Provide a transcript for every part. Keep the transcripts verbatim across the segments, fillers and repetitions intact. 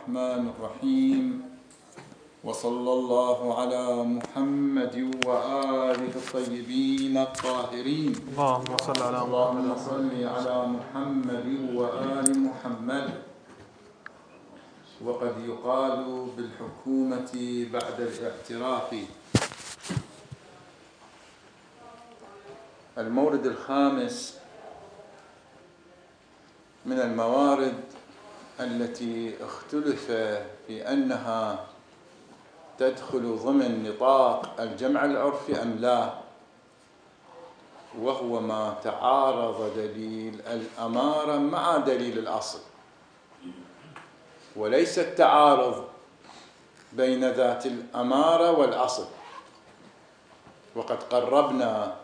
الرحمن الرحيم وصلى الله على محمد وآله الطيبين الطاهرين اللهم صل على محمد اللهم صل على محمد وآل محمد. وقد يقال بالحكومة بعد الاعتراف. المورد الخامس من الموارد التي اختلف في أنها تدخل ضمن نطاق الجمع العرفي أم لا، وهو ما تعارض دليل الأمارة مع دليل الأصل، وليس التعارض بين ذات الأمارة والأصل. وقد قربنا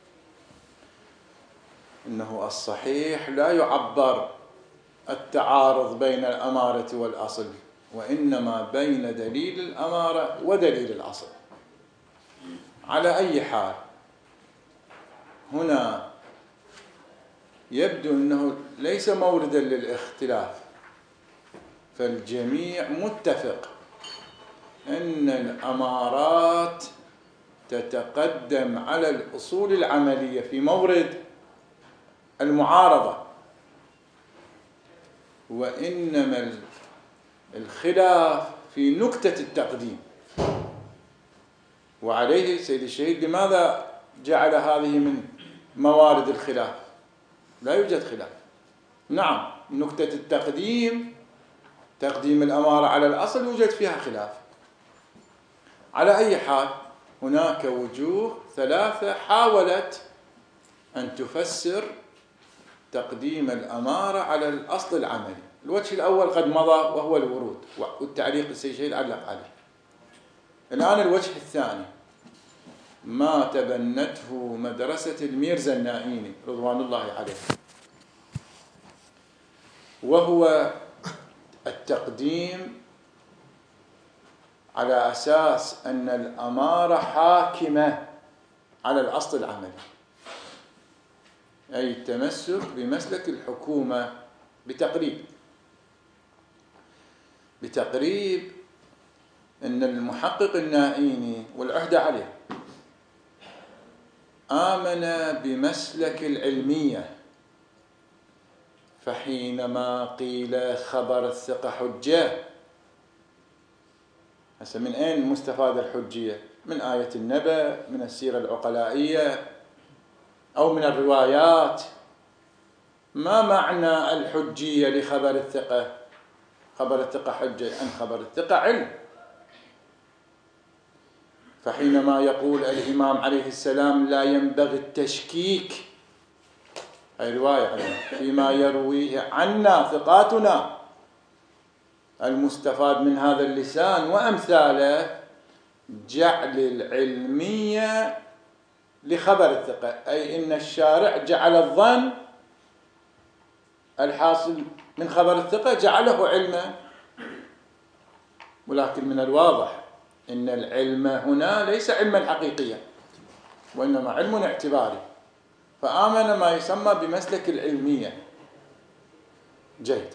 إنه الصحيح لا يعبر التعارض بين الأمارة والأصل، وإنما بين دليل الأمارة ودليل الأصل. على أي حال، هنا يبدو أنه ليس موردا للاختلاف، فالجميع متفق أن الأمارات تتقدم على الأصول العملية في مورد المعارضة، وإنما الخلاف في نكتة التقديم. وعليه سيد الشهيد لماذا جعل هذه من موارد الخلاف؟ لا يوجد خلاف. نعم، نكتة التقديم، تقديم الأمارة على الأصل، يوجد فيها خلاف. على أي حال، هناك وجوه ثلاثة حاولت أن تفسر تقديم الأمارة على الأصل العملي. الوجه الأول قد مضى وهو الورود، والتعليق السيد الشهيد علق عليه. الآن الوجه الثاني ما تبنته مدرسة الميرزا النائيني رضوان الله عليه، وهو التقديم على أساس أن الأمارة حاكمة على الأصل العملي، أي التمسك بمسلك الحكومة بتقريب بتقريب أن المحقق النائيني والعهدة عليه آمن بمسلك العلمية، فحينما قيل خبر الثقة حجة، هسه من أين مستفاد الحجية؟ من آية النبأ، من السيرة العقلائية، أو من الروايات. ما معنى الحجية لخبر الثقة؟ خبر الثقة حجة، أن خبر الثقة علم. فحينما يقول الإمام عليه السلام لا ينبغي التشكيك، هي رواية عليه، فيما يرويه عنا ثقاتنا، المستفاد من هذا اللسان وأمثاله جعل العلمية لخبر الثقة، أي إن الشارع جعل الظن الحاصل من خبر الثقة جعله علما. ولكن من الواضح إن العلم هنا ليس علما حقيقيا، وإنما علم اعتباري، فآمن ما يسمى بمسلك العلمية. جيد.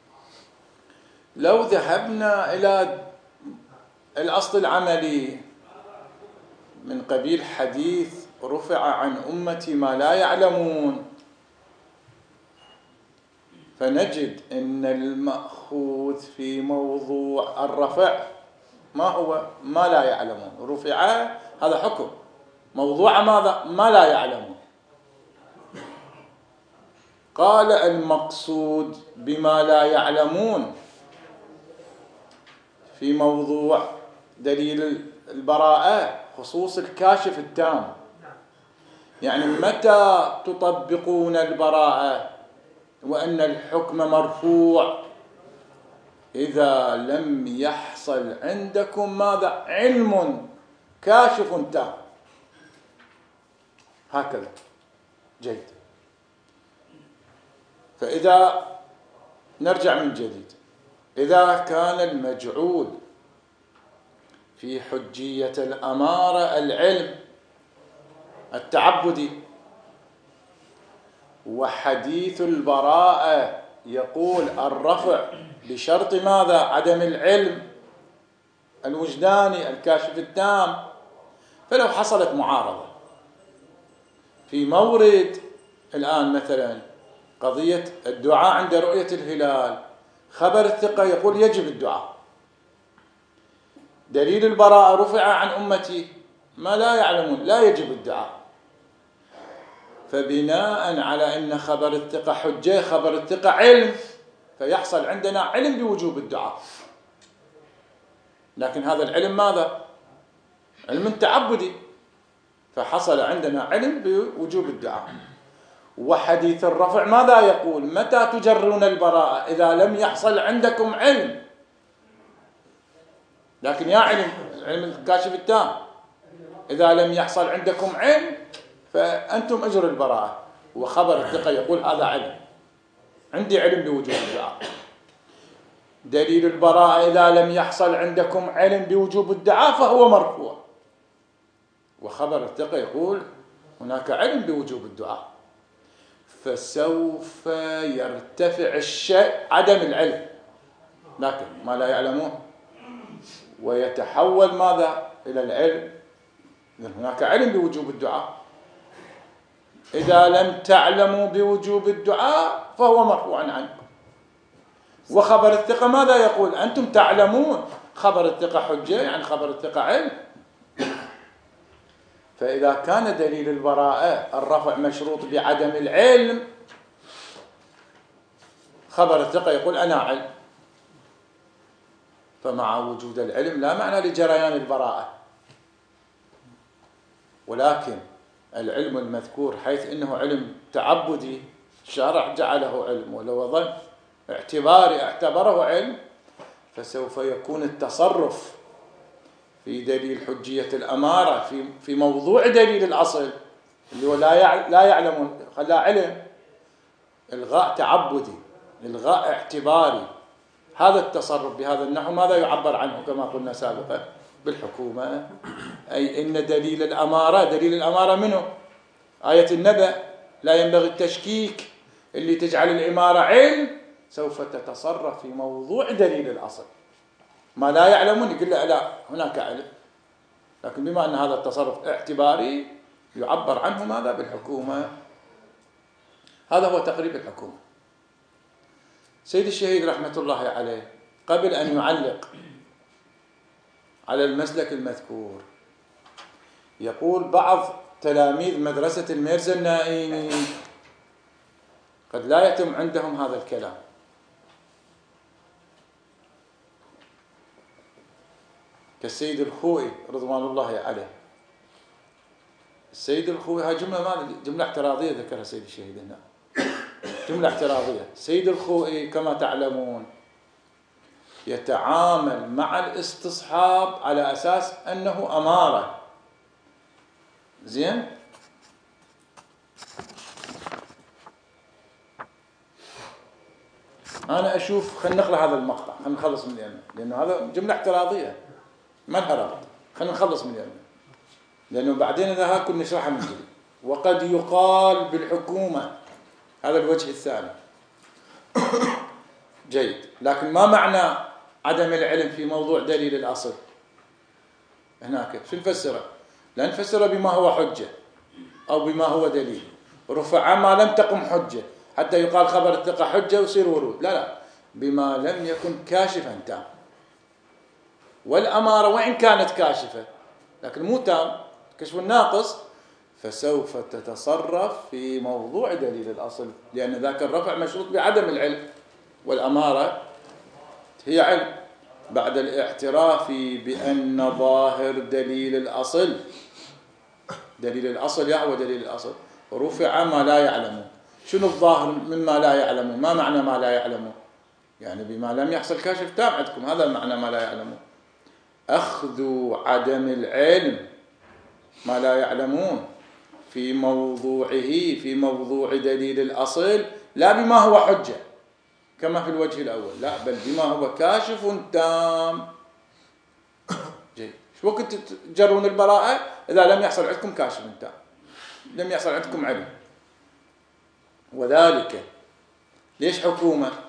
لو ذهبنا إلى الأصل العملي من قبيل حديث رفع عن أمتي ما لا يعلمون، فنجد أن المأخوذ في موضوع الرفع ما هو؟ ما لا يعلمون. رفع هذا حكم، موضوع ماذا؟ ما لا يعلمون. قال المقصود بما لا يعلمون في موضوع دليل البراءة خصوص الكاشف التام، يعني متى تطبقون البراءة وأن الحكم مرفوع؟ إذا لم يحصل عندكم ماذا؟ علم كاشف تام. هكذا. جيد. فإذا نرجع من جديد، إذا كان المجعول في حجية الأمارة العلم التعبدي، وحديث البراءة يقول الرفع بشرط ماذا؟ عدم العلم الوجداني الكاشف التام. فلو حصلت معارضة في مورد الآن مثلا قضية الدعاء عند رؤية الهلال، خبر الثقة يقول يجب الدعاء، دليل البراءة رفع عن أمتي ما لا يعلمون لا يجب الدعاء، فبناء على أن خبر الثقة حجة، خبر الثقة علم، فيحصل عندنا علم بوجوب الدعاء. لكن هذا العلم ماذا؟ علم تعبدي، فحصل عندنا علم بوجوب الدعاء. وحديث الرفع ماذا يقول؟ متى تجرون البراءة؟ إذا لم يحصل عندكم علم. لكن يا علم علم الكاشف التام، إذا لم يحصل عندكم علم فأنتم أجروا البراءة. وخبر الثقة يقول هذا علم، عندي علم بوجوب الدعاء. دليل البراءة إذا لم يحصل عندكم علم بوجوب الدعاء فهو مرفوع، وخبر الثقة يقول هناك علم بوجوب الدعاء، فسوف يرتفع الشيء عدم العلم لكن ما لا يعلمون، ويتحول ماذا؟ إلى العلم. هناك علم بوجوب الدعاء، إذا لم تعلموا بوجوب الدعاء فهو مرفوع عنكم. وخبر الثقة ماذا يقول؟ أنتم تعلمون، خبر الثقة حجة يعني خبر الثقة علم. فإذا كان دليل البراءة الرفع مشروط بعدم العلم، خبر الثقة يقول أنا علم، فمع وجود العلم لا معنى لجريان البراءة. ولكن العلم المذكور حيث إنه علم تعبدي الشارع جعله علم، ولو ظن اعتباري اعتبره علم، فسوف يكون التصرف في دليل حجية الأمارة في في موضوع دليل الأصل اللي هو لا لا يعلمون خلا علم، إلغاء تعبدي، إلغاء اعتباري. هذا التصرف بهذا النحو ماذا يعبر عنه كما قلنا سابقا؟ بالحكومة. أي إن دليل الأمارة، دليل الأمارة منه آية النبأ لا ينبغي التشكيك اللي تجعل الإمارة علم، سوف تتصرف في موضوع دليل الأصل. ما لا يعلمون يقول لا, لا هناك علم، لكن بما أن هذا التصرف اعتباري يعبر عنه ماذا؟ بالحكومة. هذا هو تقريب الحكومة. سيد الشهيد رحمة الله عليه قبل أن يعلق على المسلك المذكور يقول بعض تلاميذ مدرسة الميرزا النائيني قد لا يتم عندهم هذا الكلام، كالسيد الخوئي رضوان الله عليه. السيد الخوئي هاي جملة ما جملة اعتراضية ذكرها سيد الشهيد هنا، جملة اعتراضية. السيد الخوئي كما تعلمون يتعامل مع الاستصحاب على أساس أنه أمارة. زين؟ أنا أشوف خلينا نقرأ هذا المقطع، خلينا نخلص من اليمن، لأنه هذا جملة اعتراضية ما لها ربط. خلينا نخلص من اليمن لأنه بعدين إذا هاكل نشرحها من جديد. وقد يقال بالحكومة، هذا الوجه الثاني. جيد، لكن ما معنى عدم العلم في موضوع دليل الأصل؟ هناك شو نفسره؟ لا نفسره بما هو حجة أو بما هو دليل، رفع ما لم تقم حجة حتى يقال خبر الثقة حجة ويصير ورود. لا لا، بما لم يكن كاشفا تام. والأمارة وإن كانت كاشفة لكن مو تام، كشف الناقص، فسوف تتصرف في موضوع دليل الأصل، لأن ذاك الرفع مشروط بعدم العلم، والأمارة هي علم بعد الاعتراف بأن ظاهر دليل الأصل، دليل الأصل يهوى دليل الأصل، ورفع ما لا يعلمون. شنو الظاهر مما لا يعلمون؟ ما معنى ما لا يعلمون؟ يعني بما لم يحصل كاشف تام عندكم، هذا معنى ما لا يعلمون. أخذ عدم العلم ما لا يعلمون في موضوعه في موضوع دليل الأصل، لا بما هو حجة كما في الوجه الأول، لا بل بما هو كاشف تام. جيد، شو وقت تجرون البراءة؟ إذا لم يحصل عندكم كاشف تام، لم يحصل عندكم علم. وذلك ليش حكومة؟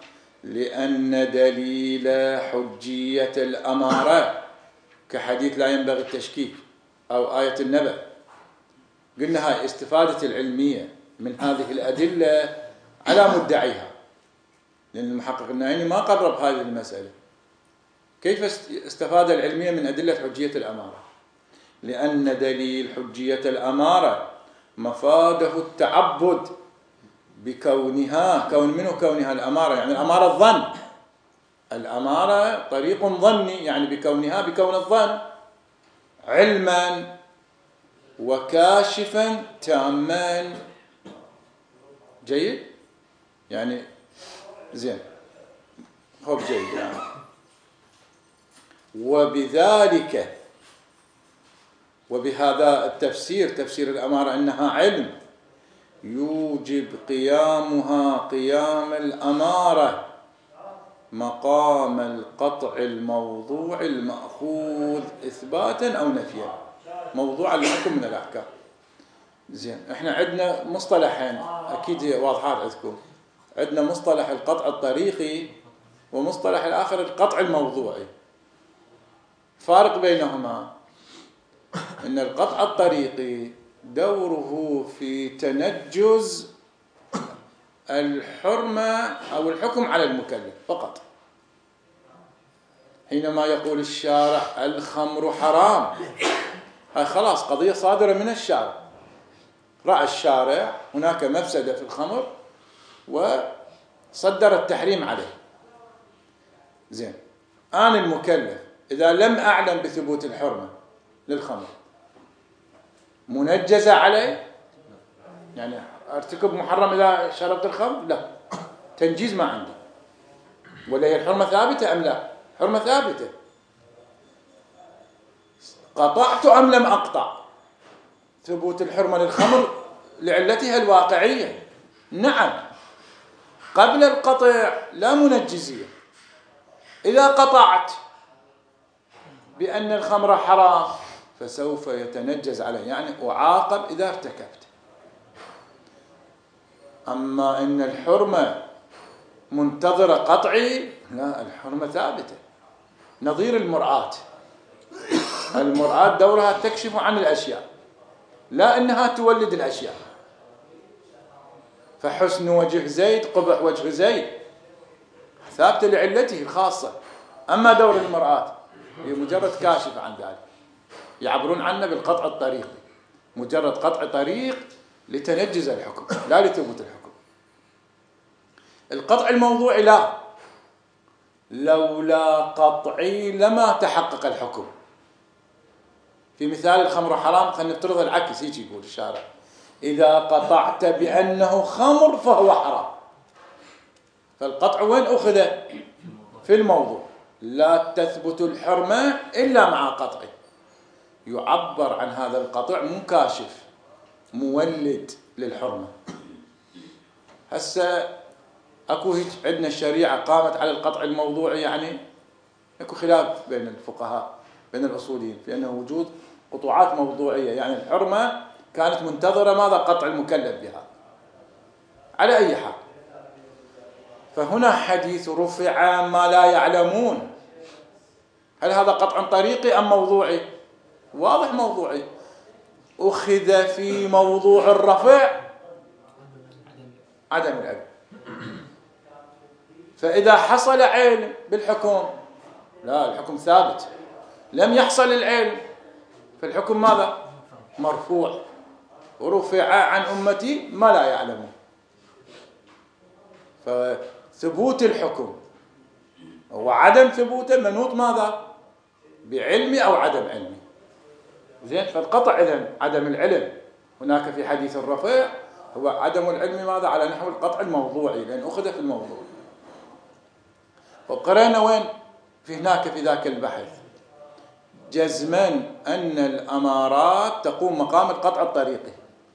لأن دليل حجية الأمارة كحديث لا ينبغي التشكيك أو آية النبأ، قلنا هاي استفادة العلمية من هذه الأدلة على مدعيها، لأن المحقق النعيمي ما قرب هذه المسألة. كيف استفاد العلمية من أدلة حجية الأمارة؟ لأن دليل حجية الأمارة مفاده التعبد بكونها، كون منه كونها الأمارة، يعني الأمارة الظن، الأمارة طريق ظني، يعني بكونها بكون الظن علما وكاشفا تاما. جيد؟ يعني زين، خب جيد يعني. وبذلك وبهذا التفسير، تفسير الأمارة أنها علم، يوجب قيامها قيام الأمارة مقام القطع الموضوع المأخوذ إثباتا أو نفيا، موضوعا لحكم من الأحكام. زين، احنا عندنا مصطلحين أكيد واضحات عندكم، عندنا مصطلح القطع الطريقي ومصطلح الآخر القطع الموضوعي. فارق بينهما إن القطع الطريقي دوره في تنجز الحرمة أو الحكم على المكلف فقط. حينما يقول الشارع الخمر حرام، هاي خلاص قضية صادرة من الشارع، رأى الشارع هناك مفسدة في الخمر وصدر التحريم عليه. زين، أنا المكلف إذا لم أعلم بثبوت الحرمة للخمر منجزة عليه، يعني ارتكب محرم إذا شربت الخمر؟ لا، تنجيز ما عندي. ولا هي الحرمة ثابتة أم لا؟ حرمة ثابتة. قطعت أم لم أقطع؟ ثبوت الحرمة للخمر لعلتها الواقعية، نعم. قبل القطع لا منجزية. إذا قطعت بأن الخمر حرام فسوف يتنجز عليه، يعني أعاقب إذا ارتكبت. أما إن الحرمة منتظرة قطعي، لا، الحرمة ثابتة. نظير المرآة، المرآة دورها تكشف عن الأشياء، لا إنها تولد الأشياء. فحسن وجه زيد قبح وجه زيد ثابتة لعلته الخاصة. أما دور المرآة هي مجرد كاشف عن ذلك، يعبرون عنه بالقطع الطريقي، مجرد قطع طريق لتنجز الحكم لا لثبوت الحكم. القطع الموضوعي لا، لولا قطعي لما تحقق الحكم. في مثال الخمر حرام، خلينا نفترض العكس، هيك يقول الشارع: إذا قطعت بأنه خمر فهو حرام. فالقطع وين أخذ؟ في الموضوع. لا تثبت الحرمة إلا مع قطعه. يعبر عن هذا القطع مكاشف مولد للحرمة. هسه اكو هيك عندنا الشريعة قامت على القطع الموضوعي، يعني اكو خلاف بين الفقهاء بين الأصوليين في أنه وجود قطوعات موضوعية، يعني الحرمة كانت منتظرة ماذا؟ قطع المكلف بها. على أي حال، فهنا حديث رفع ما لا يعلمون، هل هذا قطع طريقي أم موضوعي؟ واضح موضوعي. أخذ في موضوع الرفع عدم العلم. فإذا حصل علم بالحكم، لا، الحكم ثابت. لم يحصل العلم فالحكم ماذا؟ مرفوع. ورفع عن أمتي ما لا يعلمون. فثبوت الحكم وعدم ثبوته منوط ماذا؟ بعلمي أو عدم علمي. زين، فالقطع إذن عدم العلم هناك في حديث الرفع هو عدم العلم ماذا؟ على نحو القطع الموضوعي، لأن أخذ في الموضوع. وقرأنا وين؟ في هناك في ذاك البحث جزما أن الأمارات تقوم مقام القطع الطريقي.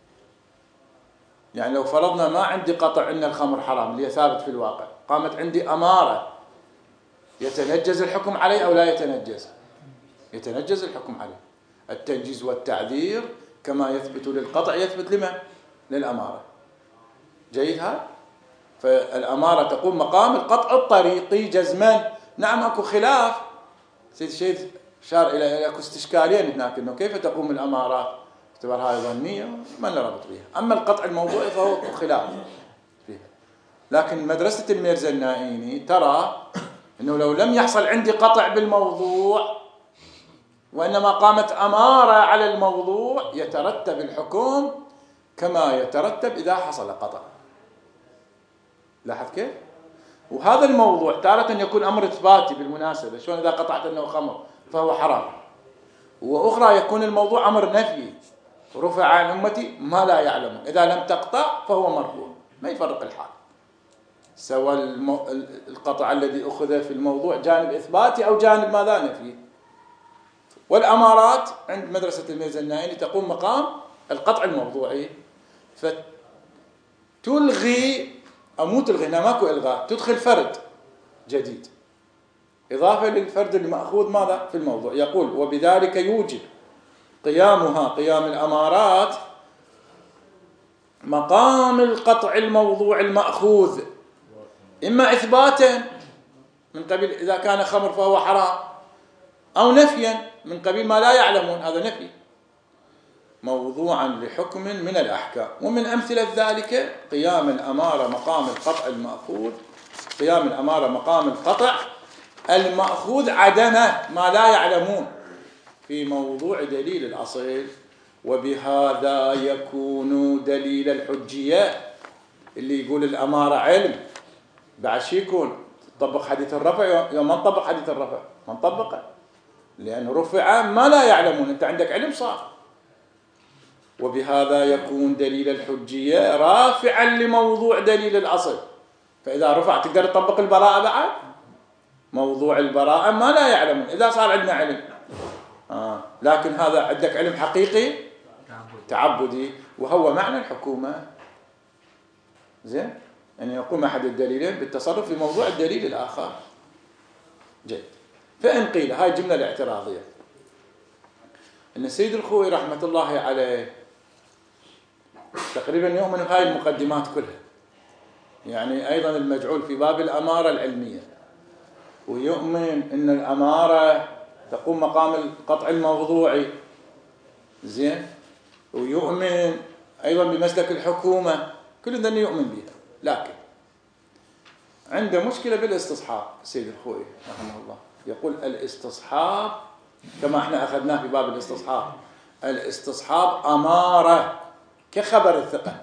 يعني لو فرضنا ما عندي قطع أن الخمر حرام اللي ثابت في الواقع، قامت عندي أمارة، يتنجز الحكم عليه أو لا يتنجز؟ يتنجز الحكم عليه. التنجيز والتعذير كما يثبت للقطع يثبت لمن؟ للأمارة. جيد هذا؟ فالأمارة تقوم مقام القطع الطريقي جزما. نعم أكو خلاف، سيد الشيخ شار إلى أكو استشكالين هناك، إنه كيف تقوم الأمارات، اعتبر هاي ظنية ما نربط بها. أما القطع الموضوعي فهو خلاف فيها. لكن مدرسة الميرزا النائيني ترى إنه لو لم يحصل عندي قطع بالموضوع وإنما قامت أمارة على الموضوع، يترتب الحكم كما يترتب إذا حصل قطع. لاحظ كيف؟ وهذا الموضوع تارة يكون أمر إثباتي بالمناسبة، شلون إذا قطعت أنه خمر فهو حرام، وأخرى يكون الموضوع أمر نفي، رفع عن أمتي ما لا يعلمون، إذا لم تقطع فهو مرفوع، ما يفرق الحال. سوى المو... القطع الذي أخذ في الموضوع جانب إثباتي أو جانب ماذا نفي. والأمارات عند مدرسة الميرزا النائيني تقوم مقام القطع الموضوعي، فتلغي أو مو تلغي، هنا ماكو إلغاء، تدخل فرد جديد إضافة للفرد المأخوذ ماذا في الموضوع. يقول وبذلك يوجب قيامها قيام الأمارات مقام القطع الموضوع المأخوذ، إما إثباتا من قبيل إذا كان خمر فهو حرام، أو نفيا من قبيل ما لا يعلمون، هذا نفي، موضوعا لحكم من الأحكام. ومن أمثلة ذلك قيام الأمارة مقام القطع المأخوذ، قيام الأمارة مقام القطع المأخوذ عدمه ما لا يعلمون في موضوع دليل الأصل، وبهذا يكون دليل الحجية. اللي يقول الأمارة علم بعد شي يكون طبق حديث الرفع، يوم ما نطبق حديث الرفع ما نطبقه، لأنه رفع ما لا يعلمون، أنت عندك علم صار. وبهذا يكون دليل الحجية رافعا لموضوع دليل الأصل، فإذا رفع تقدر تطبق البراءة بعد، موضوع البراءة ما لا يعلمون إذا صار عندنا علم. آه. لكن هذا عندك علم حقيقي تعبدي، وهو معنى الحكومة. زين، يعني يقوم أحد الدليلين بالتصرف في موضوع الدليل الآخر. جيد. فإن قيل، هاي الجملة الاعتراضية، أن السيد الخوئي رحمة الله عليه تقريبا يؤمن بهاي المقدمات كلها، يعني أيضا المجعول في باب الأمارة العلمية، ويؤمن أن الأمارة تقوم مقام القطع الموضوعي. زين، ويؤمن أيضا بمسلك الحكومة، كل ذا يؤمن بها. لكن عنده مشكلة بالاستصحاب السيد الخوئي رحمه الله، يقول الاستصحاب كما احنا أخذناه في باب الاستصحاب، الاستصحاب أمارة كخبر الثقة،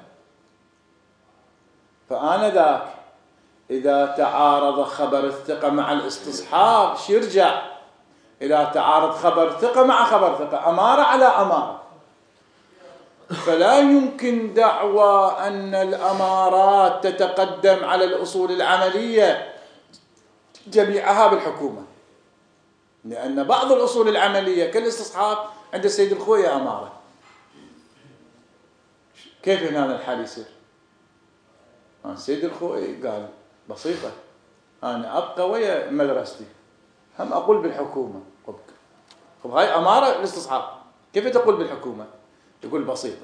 فأنا ذاك إذا تعارض خبر الثقة مع الاستصحاب شيرجع إذا تعارض خبر ثقة مع خبر ثقة، أمارة على أمارة. فلا يمكن دعوى أن الأمارات تتقدم على الأصول العملية جميعها بالحكومة، لأن بعض الأصول العملية كالاستصحاب عند السيد الخوئي أمارة. كيف هنا الحال يصير؟ السيد الخوئي قال بسيطة، أنا أبقى ويا مدرستي، هم أقول بالحكومة. طب هاي أمارة الاستصحاب، كيف تقول بالحكومة؟ يقول بسيطة،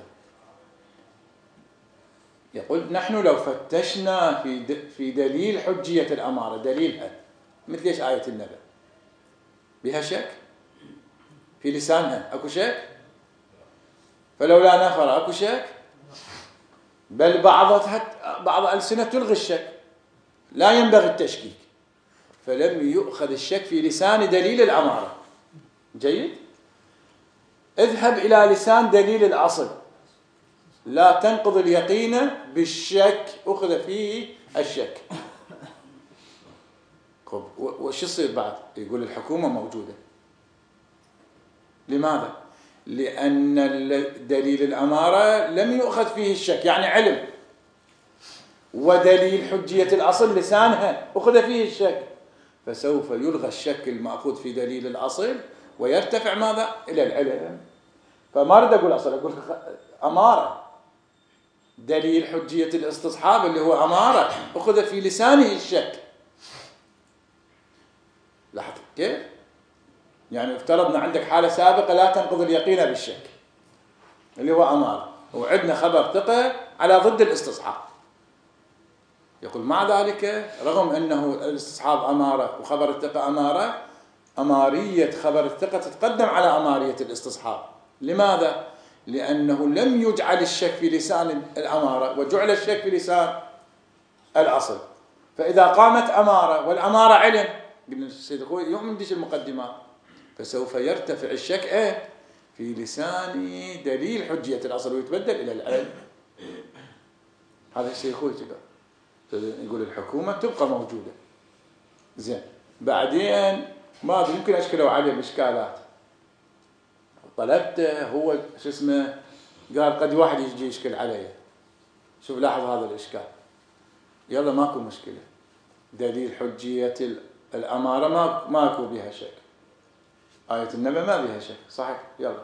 يقول نحن لو فتشنا في في دليل حجية الأمارة، دليلها مثل ايش آية النبأ، بها شك؟ في لسانها أكو شك؟ فلولا نفر أكو شك؟ بل بعض بعض ألسنة تلغي الشك، لا ينبغي التشكيك، فلم يؤخذ الشك في لسان دليل الأمارة. جيد؟ اذهب إلى لسان دليل الأصل، لا تنقض اليقين بالشك، أخذ فيه الشك. وش يصير بعد؟ يقول الحكومة موجودة. لماذا؟ لأن دليل الأمارة لم يؤخذ فيه الشك، يعني علم، ودليل حجية الأصل لسانها أخذ فيه الشك، فسوف يلغى الشك المأخوذ في دليل الأصل ويرتفع ماذا؟ إلى العلم. فما أريد أقول أصل، أقول أمارة، دليل حجية الاستصحاب اللي هو أمارة أخذ في لسانه الشك. لاحظ كيف؟ يعني افترضنا عندك حالة سابقة لا تنقض اليقين بالشك اللي هو أمارة، وعندنا خبر ثقة على ضد الاستصحاب، يقول مع ذلك رغم أنه الاستصحاب أمارة وخبر الثقة أمارة، أمارية خبر الثقة تتقدم على أمارية الاستصحاب. لماذا؟ لأنه لم يجعل الشك في لسان الأمارة وجعل الشك في لسان الأصل. فإذا قامت أمارة والأمارة علم، قلنا السيد أخوي يؤمن ديش المقدمات، فسوف يرتفع الشك إيه؟ في لسان دليل حجية الأصل ويتبدل إلى العلم. هذا الشيء أخوي يقول الحكومة تبقى موجودة. زين بعدين ما أدري يمكن أشكلوا عليه بإشكالات، طلبته هو شو اسمه قال قد واحد يجي يشكل عليه. شوف لاحظ هذا الإشكال، يلا ماكو مشكلة، دليل حجية الأمارة ما ماكو بها شك، آية النبي ما بها شك صحيح، يلا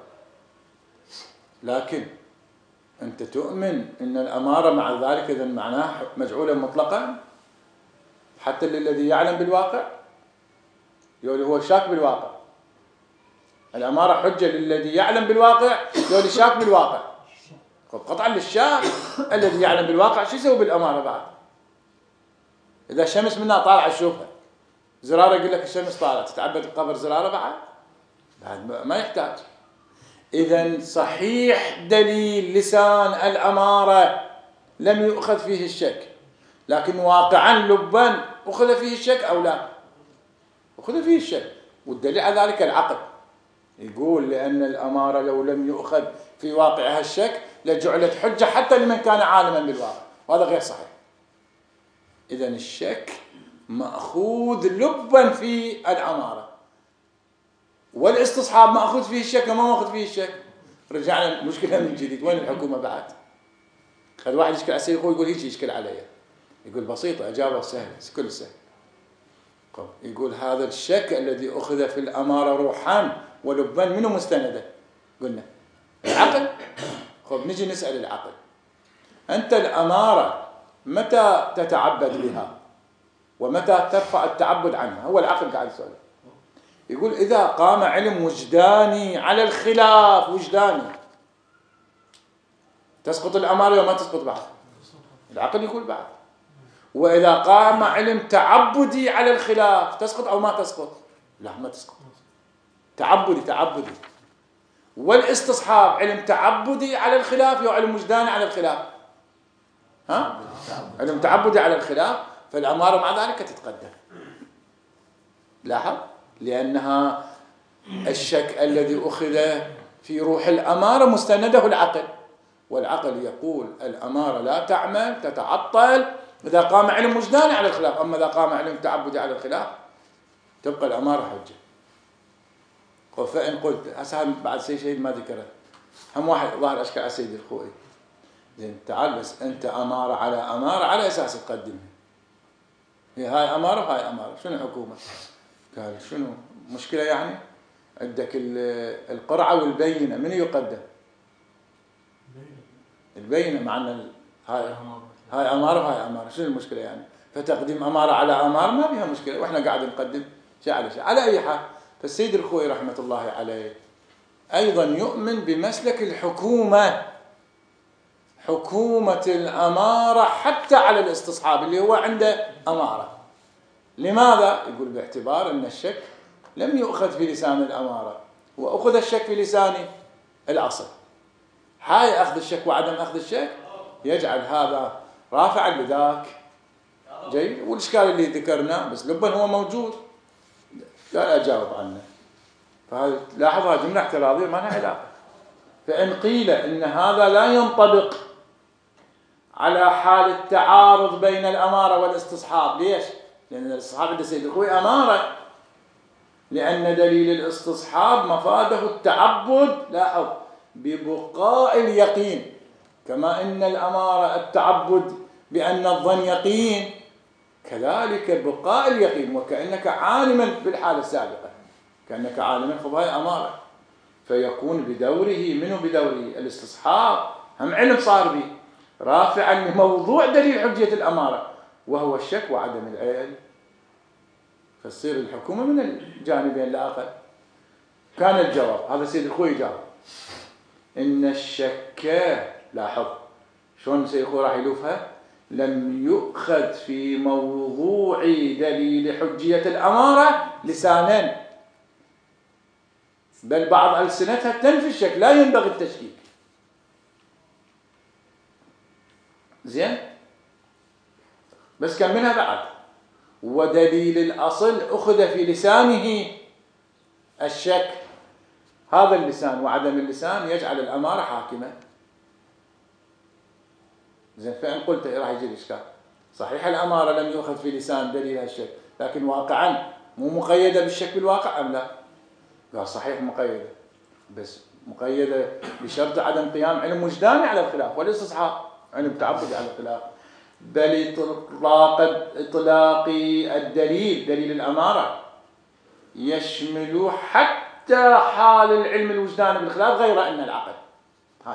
لكن أنت تؤمن أن الأمارة مع ذلك إذا معناه مجعولة مطلقا حتى للذي يعلم بالواقع، يقول هو شاك بالواقع. الأمارة حجة للذي يعلم بالواقع، يقول شاك بالواقع. قطعا للشاك الذي يعلم بالواقع شو يسوي بالأمارة بعد؟ إذا الشمس منها طالعة تشوفها، زرارة يقول لك الشمس طالعة، تتعبد بقبر زرارة بعد؟ بعد ما يحتاج. إذن صحيح دليل لسان الأمارة لم يؤخذ فيه الشك، لكن واقعا لبا أخذ فيه الشك أو لا؟ أخذ فيه الشك، والدليل على ذلك العقل. يقول لأن الأمارة لو لم يؤخذ في واقعها الشك لجعلت حجة حتى لمن كان عالما بالواقع، وهذا غير صحيح. إذن الشك مأخوذ لبا في الأمارة، والاستصحاب مأخوذ فيه الشك وما مأخوذ فيه الشك. رجعنا المشكلة من جديد، وين الحكومة بعد؟ خذ واحد يشكل على السيد أخوه يقول هيك يشكل علي، يقول بسيطة أجابة سهلة كل سهل. يقول هذا الشك الذي أخذ في الأمارة روحان ولبا منه مستندة؟ قلنا العقل. خب نجي نسأل العقل، أنت الأمارة متى تتعبد بها ومتى ترفع التعبد عنها؟ هو العقل قاعد يسأل. يقول إذا قام علم وجداني على الخلاف، وجداني تسقط الأمارة وما تسقط بعد؟ العقل يقول بعد. وإذا قام علم تعبدي على الخلاف تسقط أو ما تسقط؟ لا ما تسقط، تعبدي تعبدي. والاستصحاب علم تعبدي على الخلاف أو علم وجداني على الخلاف؟ ها؟ علم تعبدي على الخلاف، فالأمارة مع ذلك تتقدم. لاحظ، لأنها الشك الذي أخذ في روح الأمارة مستنده العقل، والعقل يقول الأمارة لا تعمل تتعطل إذا قام علم وجداني على الخلاف، أما إذا قام علم تعبدي على الخلاف تبقى الأمارة حجة. فإن قلت أسهل بعد شيء شيء ما ذكره، هم واحد ظاهر أشكال على سيد الخوئي، زين تعال بس أنت أمارة على أمارة على أساس تقدمها، هي هاي أمارة وهاي أمارة، شنو حكومة؟ قال شنو مشكلة يعني؟ عندك القرعة والبينة، من يقدم؟ البينة، مع أن هاي هاي أمارة وهاي أمارة، شنو المشكلة يعني؟ فتقديم أمارة على أمارة ما فيها مشكلة، وإحنا قاعد نقدم شيء على شيء. على أي حال، فالسيد الخوئي رحمة الله عليه أيضا يؤمن بمسلك الحكومة، حكومة الأمارة حتى على الاستصحاب اللي هو عنده أمارة. لماذا؟ يقول باعتبار أن الشك لم يؤخذ في لسان الأمارة وأخذ الشك في لسان الأصل. هاي أخذ الشك وعدم أخذ الشك يجعل هذا رافعا لذاك. جيد، والإشكال اللي ذكرناه بس لبا هو موجود لا أجاوب عنه. فهذا لاحظها جملة اعتراضية ما لها علاقة. فإن قيل إن هذا لا ينطبق على حال التعارض بين الأمارة والاستصحاب، ليش؟ لأن الاستصحاب عند سيد الخوئي أمارة، لأن دليل الاستصحاب مفاده التعبد لاحظ ببقاء اليقين، كما إن الأمارة التعبد بأن الظن يقين، كذلك بقاء اليقين وكأنك عالما بالحالة السابقة، كأنك عالما فهي أمارة، فيكون بدوره منه بدوره الاستصحاب هم علم صار به رافعا لموضوع دليل حجية الأمارة وهو الشك وعدم العلم، فتصير الحكومة من الجانبين لا أقل. كان الجواب هذا سيد الخوئي جاوب إن الشك، لاحظ شلون سيد الخوئي راح يلوفها، لم يؤخذ في موضوع دليل حجية الأمارة لسانا، بل بعض ألسنتها تنفي الشك، لا ينبغي التشكيك. زين، بس كم منها بعد. ودليل الأصل أخذ في لسانه الشك، هذا اللسان وعدم اللسان يجعل الأمارة حاكمة. زين، فإن قلت راح يجي الإشكال، صحيح الأمارة لم يؤخذ في لسان دليلها الشك، لكن واقعا مو مقيدة بالشك بالواقع أم لا؟ لا، صحيح مقيدة، بس مقيدة بشرط عدم قيام علم وجداني على الخلاف والاستصحاب، علم تعبدي على الخلاف. بل إطلاق إطلاق الدليل دليل الأمارة يشمل حتى حال العلم الوجداني بالخلاف غير أن العقل. هاي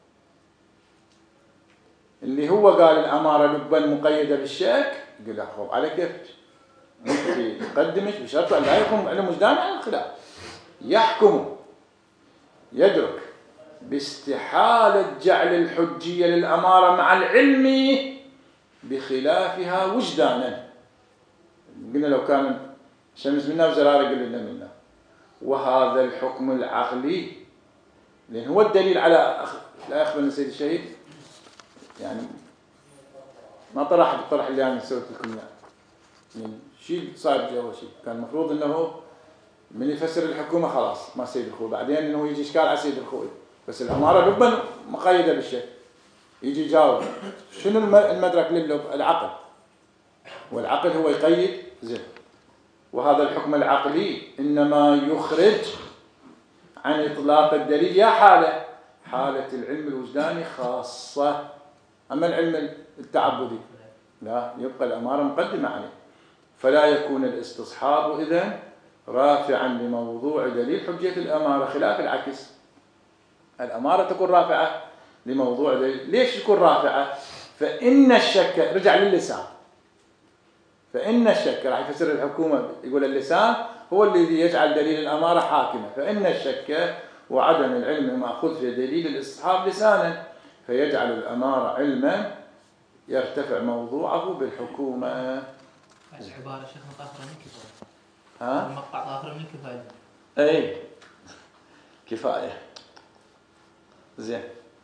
اللي هو قال الأمارة لبا مقيدة بالشك، يقول له خب على كيف يقدمش بشرط أن لا يكون علم وجداني على الخلاف. يحكم يدرك باستحالة جعل الحجية للأمارة مع العلم بخلافها وجدانا. قلنا لو كان شمس منا وزرارة قلنا منا. وهذا الحكم العقلي، لأن هو الدليل على أخ... لا يخبرنا سيد الشهيد، يعني ما طرح الطرح اللي أنا سويت لكم يعني شيء صار جوا شيء. كان المفروض أنه من يفسر الحكومة خلاص ما سيد الخوي، بعدين أنه يجي إشكال على سيد الخوي، بس الأمارة لبا مقيدة بالشيء، يجي يجاوب شنو المدرك للب؟ العقل، والعقل هو يقيد. زين، وهذا الحكم العقلي إنما يخرج عن إطلاق الدليل يا حالة حالة العلم الوجداني خاصة، أما العلم التعبدي لا، يبقى الأمارة مقدمة عليه، فلا يكون الاستصحاب إذن رافعا لموضوع دليل حجية الأمارة، خلاف العكس. الأمارة تكون رافعة لموضوع دليل. ليش تكون رافعة؟ فإن الشك، رجع للسان، فإن الشك راح يفسر الحكومة، يقول اللسان هو الذي يجعل دليل الأمارة حاكمة، فإن الشك وعدم العلم مأخوذ في دليل الاستصحاب لسانا، فيجعل الأمارة علما يرتفع موضوعه بالحكومة. عبارة شيخنا طاهرة من كفاية. ها؟ المقطع طاهرة من كفاية. أي كفاية. زين،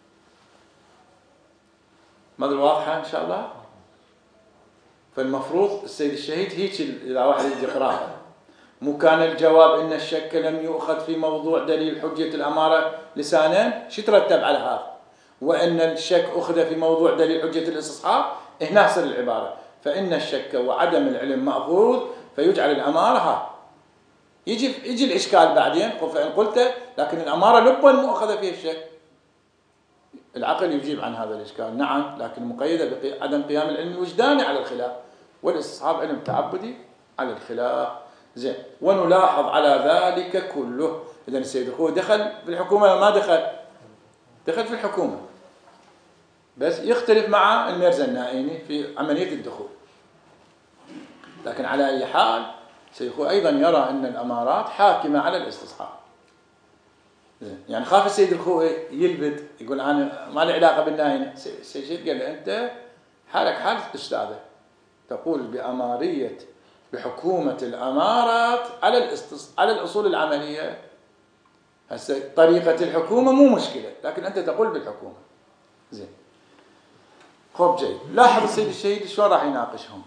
ما أدري واضحة إن شاء الله. فالمفروض السيد الشهيد هيك إذا واحد يجي يقرأها، مو كان الجواب إن الشك لم يؤخذ في موضوع دليل حجية الأمارة لسانا، شو ترتب على هذا؟ وأن الشك أخذ في موضوع دليل حجية الاستصحاب، هنا صار العبارة فإن الشك وعدم العلم مأخوذ فيجعل الأمارة ها. يجي يجي الإشكال بعدين، فإن قلت لكن الأمارة لبا مؤخذة فيها الشك، العقل يجيب عن هذا الإشكال، نعم، لكن مقيدة بعدم قيام العلم الوجداني على الخلاف، والاستصحاب علم تعبدي على الخلاف. زين، ونلاحظ على ذلك كله. إذا السيد الخوي دخل في الحكومة ما دخل؟ دخل في الحكومة، بس يختلف مع الميرزا النائيني في عملية الدخول. لكن على أي حال السيد الخوي أيضا يرى أن الأمارات حاكمة على الاستصحاب. يعني خاف السيد الخوي يلبد، يقول أنا ما لي علاقة بالنائيني. السيد الشهيد قال له أنت حالك حال أستاذه، تقول بأمارية بحكومة الأمارات على الاستص... على الأصول العملية. هسه طريقة الحكومة مو مشكلة، لكن أنت تقول بالحكومة. زين، خب جيد. لاحظ السيد الشهيد شلون راح يناقشهم.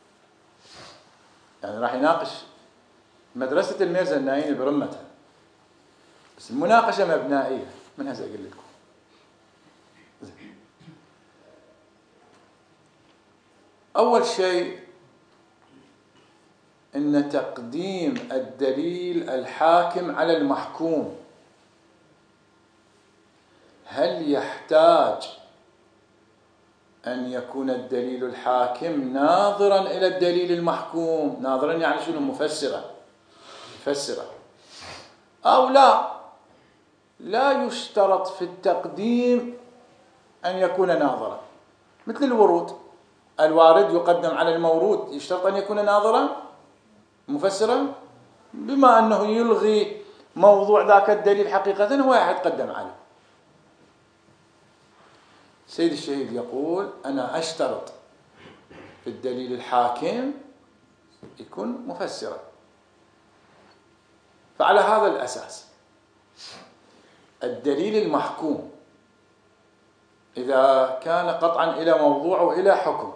يعني راح يناقش مدرسة الميرزا النائيني برمتها، بس المناقشة مبنائية من هذا أقول لكم. زين. أول شيء إن تقديم الدليل الحاكم على المحكوم، هل يحتاج أن يكون الدليل الحاكم ناظرا إلى الدليل المحكوم؟ ناظرا يعني شنو؟ مفسرا، مفسرا، أو لا؟ لا يشترط في التقديم أن يكون ناظرا، مثل الورود، الوارد يقدم على المورود، يشترط أن يكون ناظرا مفسرا، بما أنه يلغي موضوع ذاك الدليل حقيقة هو يتقدم عليه. سيد الشهيد يقول أنا أشترط في الدليل الحاكم يكون مفسرا. فعلى هذا الأساس الدليل المحكوم إذا كان قطعا إلى موضوع وإلى حكم،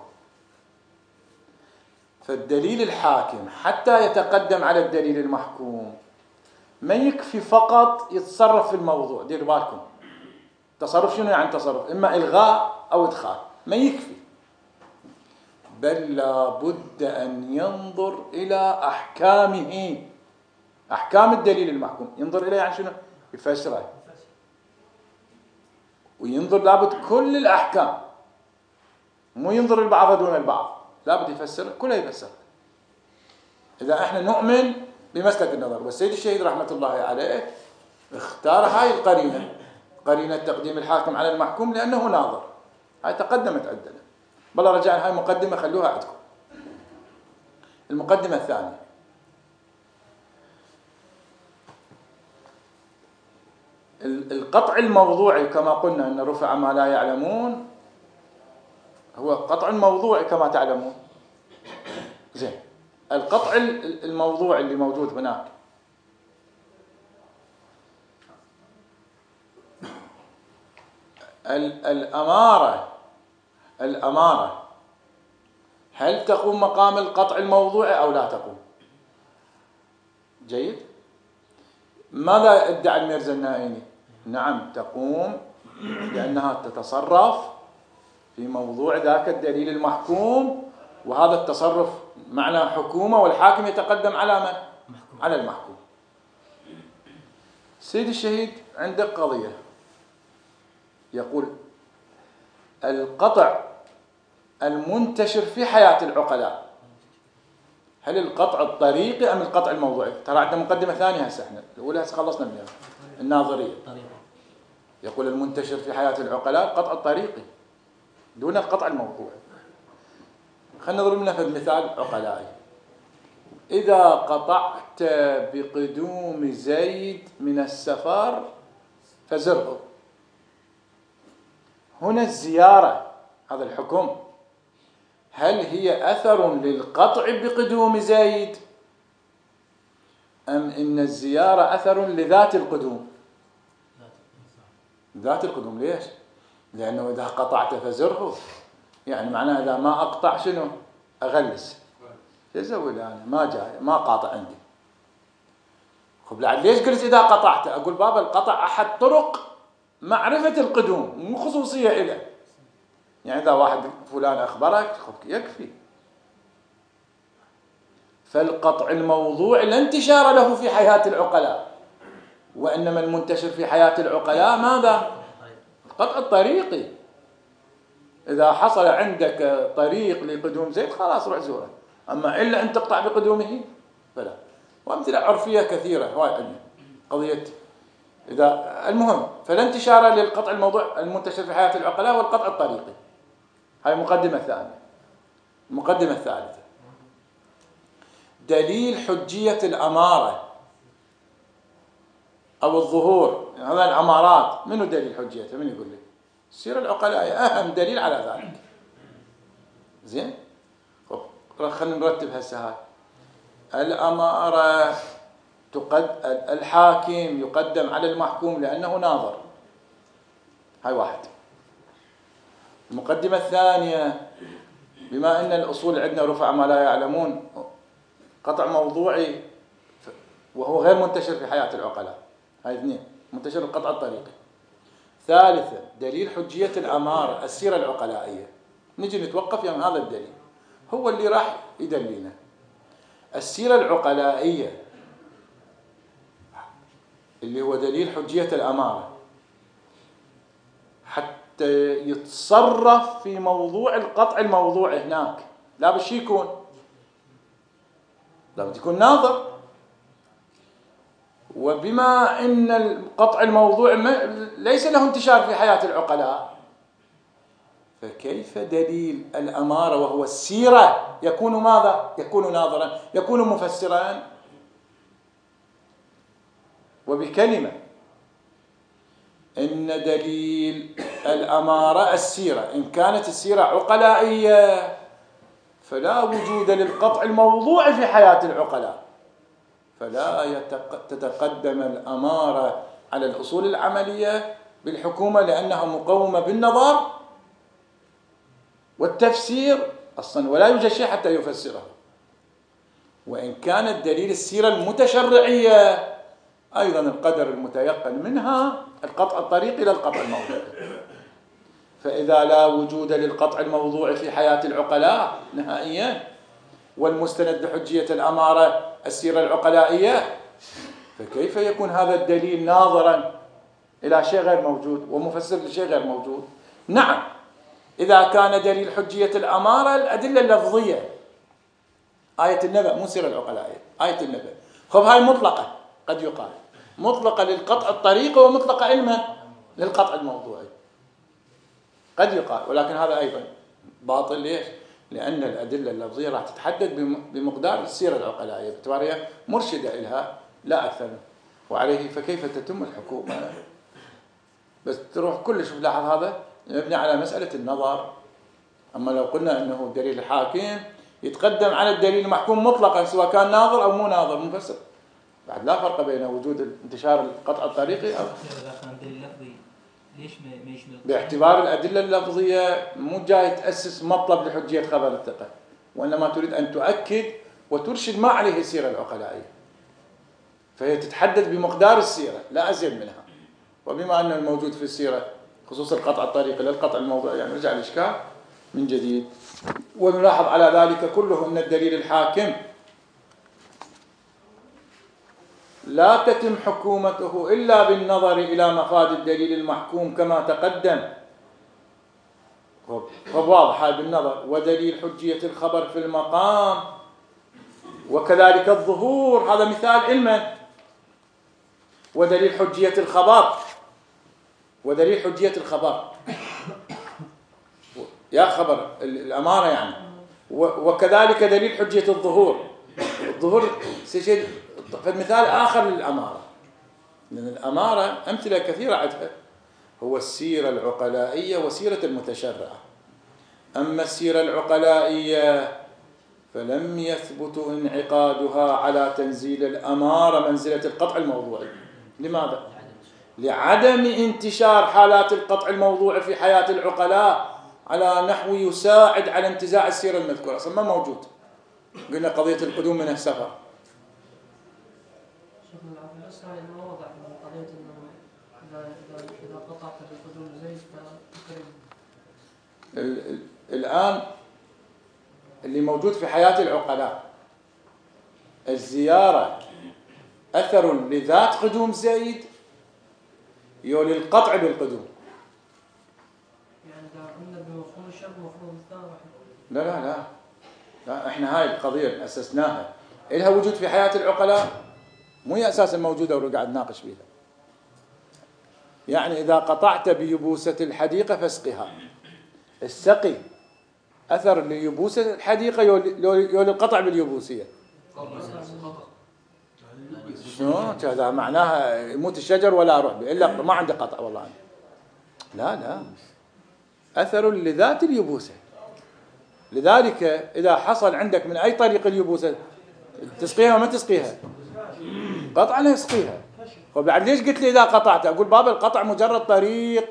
فالدليل الحاكم حتى يتقدم على الدليل المحكوم ما يكفي فقط يتصرف في الموضوع. دير بالكم، تصرف شنو يعني تصرف؟ إما إلغاء أو إدخال، ما يكفي، بل لا بد أن ينظر إلى أحكامه، أحكام الدليل المحكوم. ينظر إليه يعني شنو؟ يفسره، وينظر لابد كل الأحكام، مو ينظر البعض دون البعض، لابد يفسر كله، يفسر. إذا احنا نؤمن بمسلك النظر، والسيد الشهيد رحمة الله عليه اختار هاي القرينة، قرينة تقديم الحاكم على المحكوم، لأنه ناظر. هاي تقدمت عندنا، بل رجعنا هاي مقدمة خلوها عندكم. المقدمة الثانية، القطع الموضوعي كما قلنا أن رفع ما لا يعلمون هو قطع موضوعي كما تعلمون. زين، القطع الموضوعي اللي موجود هناك الأمارة الأمارة هل تقوم مقام القطع الموضوعي أو لا تقوم؟ جيد. ماذا ادعى الميرزا النائني؟ نعم تقوم، لأنها تتصرف في موضوع ذاك الدليل المحكوم، وهذا التصرف معنى حكومة، والحاكم يتقدم على من؟ على المحكوم. سيد الشهيد عنده قضية، يقول القطع المنتشر في حياة العقلاء هل القطع الطريقي أم القطع الموضوعي؟ ترى عندنا مقدمة ثانية هسه، احنا الأولى هسه خلصنا منها، الناظرية. يقول المنتشر في حياة العقلاء القطع الطريقي دون القطع الموضوعي. خلينا نضرب لنا في مثال عقلائي. إذا قطعت بقدوم زيد من السفر فزره، هنا الزيارة هذا الحكم هل هي أثر للقطع بقدوم زيد أم إن الزيارة أثر لذات القدوم؟ ذات القدوم. ليش؟ لأنه إذا قطعت فزره يعني معناه إذا ما أقطع شنو؟ أغلس. يزول أنا ما جاي ما قاطع عندي. خب لعل ليش قلت إذا قطعت؟ أقول بابا القطع أحد طرق معرفة القدوم، مو خصوصية إله. يعني إذا واحد فلان أخبرك خب يكفي. فالقطع الموضوع لا انتشار له في حياة العقلاء، وإنما المنتشر في حياة العقلاء ماذا؟ القطع الطريقي. إذا حصل عندك طريق لقدوم زيد خلاص روح زوره، أما إلا أن تقطع بقدومه فلا. وأمثلة عرفية كثيرة هواي عندنا قضية إذا المهم. فلا انتشار للقطع الموضوع المنتشر في حياة العقلاء والقطع الطريقي. هاي مقدمة ثانية. المقدمة الثالثة دليل حجية الأمارة أو الظهور. يعني هذا الأمارات منو دليل حجيتها؟ من يقول لي؟ السيرة العقلائية أهم دليل على ذلك. زين؟ خلينا نرتب هسه. هاي الأمارة تقد الحاكم يقدم على المحكوم لأنه ناظر. هاي واحد. المقدمة الثانية بما أن الأصول عندنا رفع ما لا يعلمون قطع موضوعي وهو غير منتشر في حياة العقلاء. هاي اثنين. منتشر القطع الطريقي. ثالثا دليل حجية الأمارة السيرة العقلائية. نجي نتوقف يوم هذا الدليل هو اللي راح يدلينا. السيرة العقلائية اللي هو دليل حجية الأمارة حتى يتصرف في موضوع القطع الموضوع هناك لا بد شي يكون لا بد يكون ناظر. وبما أن القطع الموضوع ليس له انتشار في حياة العقلاء فكيف دليل الأمارة وهو السيرة يكون ماذا؟ يكون ناظرا، يكون مفسرا. وبكلمة إن دليل الأمارة السيرة إن كانت السيرة عقلائية فلا وجود للقطع الموضوع في حياة العقلاء، فلا تتقدم الأمارة على الأصول العملية بالحكومة لأنها مقومة بالنظر والتفسير أصلا، ولا يوجد شيء حتى يفسره. وإن كان الدليل السيرة المتشرعية أيضا القدر المتيقن منها القطع الطريق إلى القطع الموضوعي. فإذا لا وجود للقطع الموضوع في حياة العقلاء نهائيا، والمستند لحجية الأمارة السيرة العقلائية، فكيف يكون هذا الدليل ناظرا إلى شيء غير موجود ومفسر لشيء غير موجود؟ نعم، إذا كان دليل حجية الأمارة الأدلة اللفظية، آية النبأ مو سيرة العقلائية، آية النبأ، خب هاي مطلقة، قد يقال مطلقة للقطع الطريقي ومطلقة علما للقطع الموضوعي، قد يقال، ولكن هذا أيضا باطل. ليش؟ لأن الأدلة اللفظية راح تتحدد بمقدار السيرة العقلائية باعتبارها مرشدة إلها لا أكثر، وعليه فكيف تتم الحكومة؟ بس تروح كلش لاحظ هذا يبني على مسألة النظر. أما لو قلنا أنه دليل الحاكم يتقدم على الدليل المحكوم مطلقا سواء كان ناظر أو مو ناظر مفسر، بعد لا فرق بين وجود انتشار القطع الطريقي أو ليش ما يشمل؟ باعتبار الأدلة اللفظية مو جاي تأسس مطلب لحجية خبر الثقة، وإنما تريد أن تؤكد وترشد ما عليه السيرة العقلائية، فهي تتحدد بمقدار السيرة لا أزيد منها. وبما أن الموجود في السيرة خصوص القطع الطريقي للقطع الموضوعي يعني رجع الإشكال من جديد. ونلاحظ على ذلك كله أن الدليل الحاكم لا تتم حكومته إلا بالنظر إلى مفاد الدليل المحكوم كما تقدم، فواضح هذا بالنظر، ودليل حجية الخبر في المقام، وكذلك الظهور، هذا مثال علما، ودليل حجية الخبر، ودليل حجية الخبر يا خبر الأمارة يعني، وكذلك دليل حجية الظهور. الظهور سيجد فالمثال آخر للأمارة، لأن الأمارة أمثلة كثيرة عندها، هو السيرة العقلائية وسيرة المتشرعة. أما السيرة العقلائية فلم يثبت انعقادها على تنزيل الأمارة منزلة القطع الموضوعي. لماذا؟ لعدم انتشار حالات القطع الموضوعي في حياة العقلاء على نحو يساعد على انتزاع السيرة المذكورة، أصلا ما موجود. قلنا قضية القدوم من السفر، ما وضع قضية أنه إذا إذا قطعت بالقدوم زيد فتكرم. الآن اللي موجود في حياة العقلاء الزيارة أثر لذات قدوم زيد يولي القطع بالقدوم. يعني إذا قلنا بمفهوم الشرط مفهوم الثاني. لا لا لا لا احنا هاي القضية اللي أسسناها إلها وجود في حياة العقلاء، مو هي أساسا موجودة وقاعد ناقش فيها. يعني إذا قطعت بيبوسة الحديقة فاسقها، السقي أثر ليبوسة الحديقة يولي القطع باليبوسية. شنو هذا؟ معناها يموت الشجر ولا أروح به إلا ما عنده قطع والله عنه. لا لا، أثر لذات اليبوسة. لذلك إذا حصل عندك من أي طريق اليبوسة تسقيها وما تسقيها قطعا يسقيها. وبعد ليش قلت لي إذا قطعت؟ أقول باب القطع مجرد طريق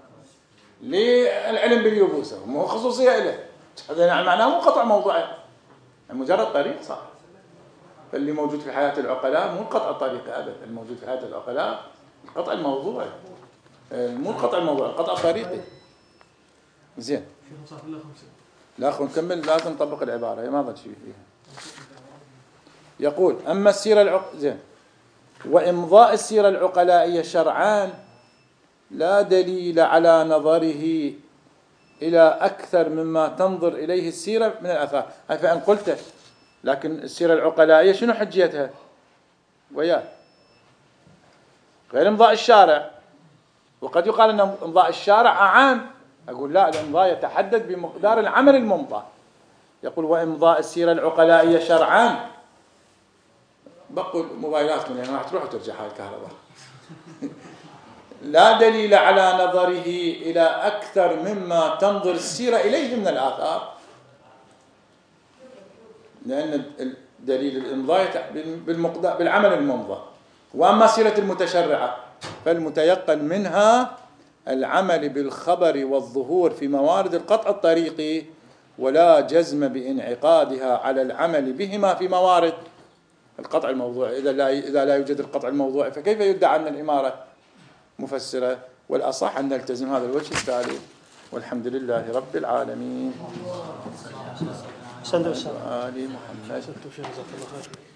للعلم باليبوسة، مو خصوصية إله، هذا يعني معناه مو قطع موضوعي، مجرد طريق صح. فاللي موجود في حياة العقلاء مو القطع الطريقي أبدا، الموجود في حياة العقلاء القطع الموضوعي، مو القطع الموضوعي، القطع الطريقي. زين لا أخو نكمل، لازم نطبق العبارة، هي ما ضل شيء فيها. يقول أما السيرة العق... زين وإمضاء السيرة العقلائية شرعان لا دليل على نظره إلى أكثر مما تنظر إليه السيرة من الآثار. هاي فإن قلت لكن السيرة العقلائية شنو حجيتها؟ وياه غير إمضاء الشارع، وقد يقال أن إمضاء الشارع أعام. أقول لا، الإمضاء يتحدد بمقدار العمل الممضى. يقول وإمضاء السيرة العقلائية شرعان، بقوا موبايلاتكم يعني راح تروح وترجع هاي الكهرباء. لا دليل على نظره إلى أكثر مما تنظر السيرة إليه من الآثار. لأن دليل الإمضاء بالمقدار بالعمل الممضى. وأما صلة المتشرعة فالمتيقن منها العمل بالخبر والظهور في موارد القطع الطريقي، ولا جزم بانعقادها على العمل بهما في موارد القطع الموضوعي. إذا لا إذا لا يوجد القطع الموضوعي فكيف يدعى أن الإمارة مفسرة؟ والأصح أن نلتزم هذا الوجه الثالث. والحمد لله رب العالمين. سند آل محمد.